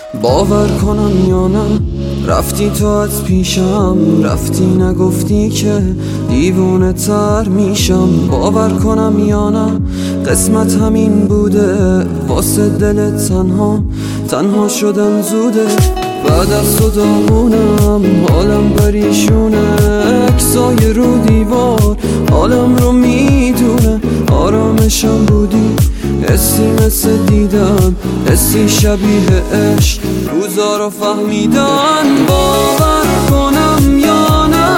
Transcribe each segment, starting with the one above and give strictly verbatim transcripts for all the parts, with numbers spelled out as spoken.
باور کنم یا نه رفتی تو از پیشم، رفتی نگفتی که دیوونه تر میشم. باور کنم یا نه قسمت همین بوده، واسه دل تنها تنها شدن زوده. بعد از تو دامونم حالم پریشونه، اکسای رو دیوار حالم رو میدونه. آرامشم بودی حسی مثل دیدن، حسی شبیه عشق، روزا رو فهمیدن. باور کنم یا نه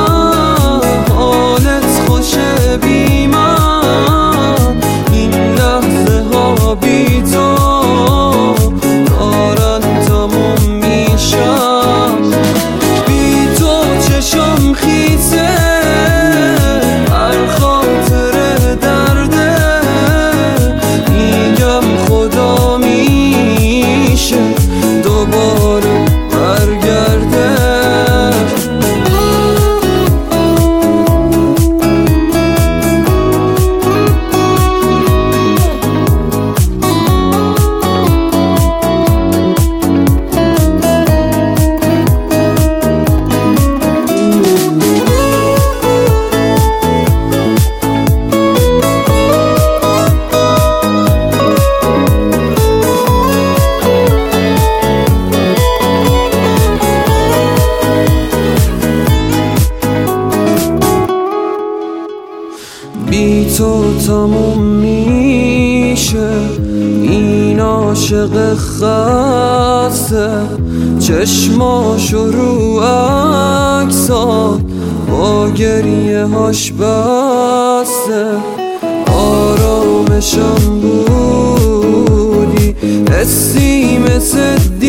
حالت خوشه بی من، این لحظه ها بی تو دارن تموم میشن. بی تو چشم خیزه، هر خاطر درده، میگم خدا میشه دوباره برگرده. بی تو تموم میشه این عاشق خسته، چشماشو رو عکسات با گریه هاش بسته. آرامشم بودی حسی مثل